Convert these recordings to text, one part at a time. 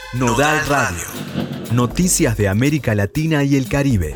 Nodal Radio. Noticias de América Latina y el Caribe.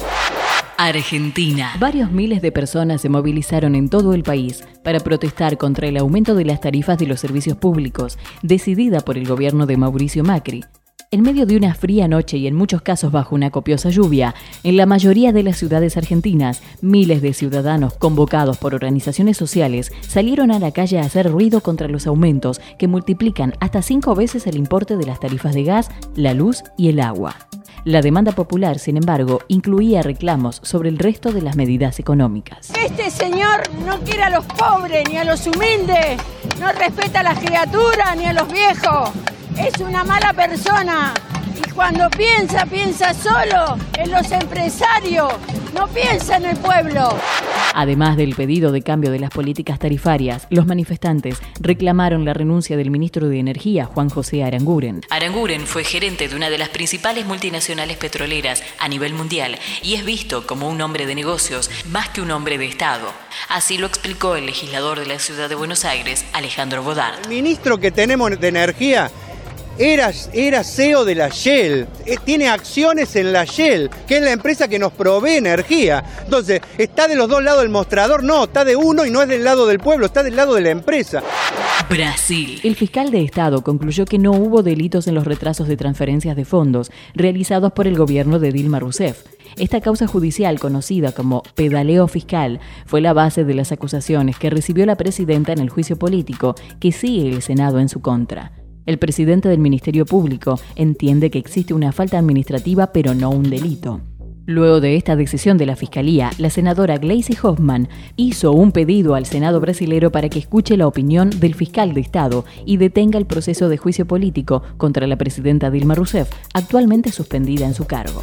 Argentina. Varios miles de personas se movilizaron en todo el país para protestar contra el aumento de las tarifas de los servicios públicos, decidida por el gobierno de Mauricio Macri. En medio de una fría noche y en muchos casos bajo una copiosa lluvia, en la mayoría de las ciudades argentinas, miles de ciudadanos convocados por organizaciones sociales salieron a la calle a hacer ruido contra los aumentos que multiplican hasta 5 veces el importe de las tarifas de gas, la luz y el agua. La demanda popular, sin embargo, incluía reclamos sobre el resto de las medidas económicas. Este señor no quiere a los pobres ni a los humildes, no respeta a las criaturas ni a los viejos. Es una mala persona y cuando piensa solo en los empresarios, no piensa en el pueblo. Además del pedido de cambio de las políticas tarifarias, los manifestantes reclamaron la renuncia del ministro de Energía, Juan José Aranguren. Aranguren fue gerente de una de las principales multinacionales petroleras a nivel mundial y es visto como un hombre de negocios más que un hombre de Estado. Así lo explicó el legislador de la ciudad de Buenos Aires, Alejandro Bodart. El ministro que tenemos de Energía era CEO de la Shell, tiene acciones en la Shell, que es la empresa que nos provee energía. Entonces, ¿está de los dos lados del mostrador? No, está de uno y no es del lado del pueblo, está del lado de la empresa. Brasil. El fiscal de Estado concluyó que no hubo delitos en los retrasos de transferencias de fondos realizados por el gobierno de Dilma Rousseff. Esta causa judicial, conocida como pedaleo fiscal, fue la base de las acusaciones que recibió la presidenta en el juicio político que sigue el Senado en su contra. El presidente del Ministerio Público entiende que existe una falta administrativa, pero no un delito. Luego de esta decisión de la Fiscalía, la senadora Gleisi Hoffmann hizo un pedido al Senado brasilero para que escuche la opinión del fiscal de Estado y detenga el proceso de juicio político contra la presidenta Dilma Rousseff, actualmente suspendida en su cargo.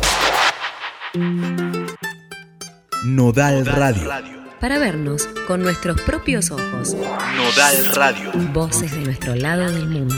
Nodal Radio. Para vernos con nuestros propios ojos. Nodal Radio. Voces de nuestro lado del mundo.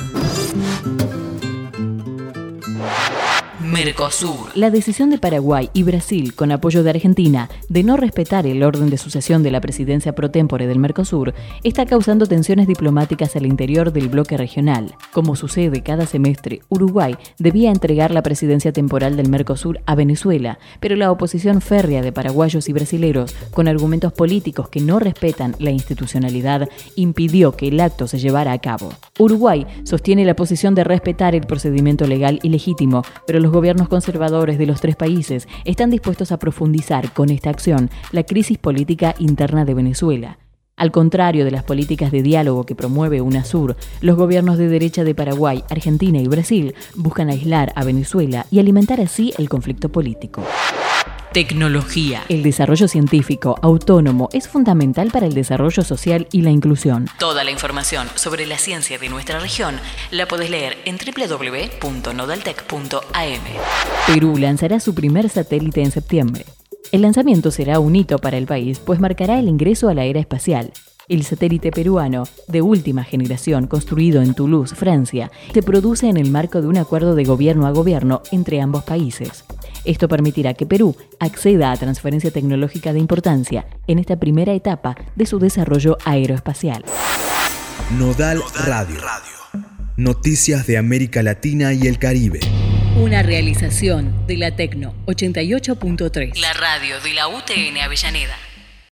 Mercosur. La decisión de Paraguay y Brasil, con apoyo de Argentina, de no respetar el orden de sucesión de la presidencia pro tempore del Mercosur, está causando tensiones diplomáticas al interior del bloque regional. Como sucede cada semestre, Uruguay debía entregar la presidencia temporal del Mercosur a Venezuela, pero la oposición férrea de paraguayos y brasileros, con argumentos políticos que no respetan la institucionalidad, impidió que el acto se llevara a cabo. Uruguay sostiene la posición de respetar el procedimiento legal y legítimo, pero los gobiernos conservadores de los 3 países están dispuestos a profundizar con esta acción la crisis política interna de Venezuela. Al contrario de las políticas de diálogo que promueve UNASUR, los gobiernos de derecha de Paraguay, Argentina y Brasil buscan aislar a Venezuela y alimentar así el conflicto político. Tecnología. El desarrollo científico autónomo es fundamental para el desarrollo social y la inclusión. Toda la información sobre la ciencia de nuestra región la podés leer en www.nodaltec.am. Perú lanzará su primer satélite en septiembre. El lanzamiento será un hito para el país, pues marcará el ingreso a la era espacial. El satélite peruano, de última generación, construido en Toulouse, Francia, se produce en el marco de un acuerdo de gobierno a gobierno entre ambos países. Esto permitirá que Perú acceda a transferencia tecnológica de importancia en esta primera etapa de su desarrollo aeroespacial. Nodal Radio. Noticias de América Latina y el Caribe. Una realización de la Tecno 88.3. La radio de la UTN Avellaneda.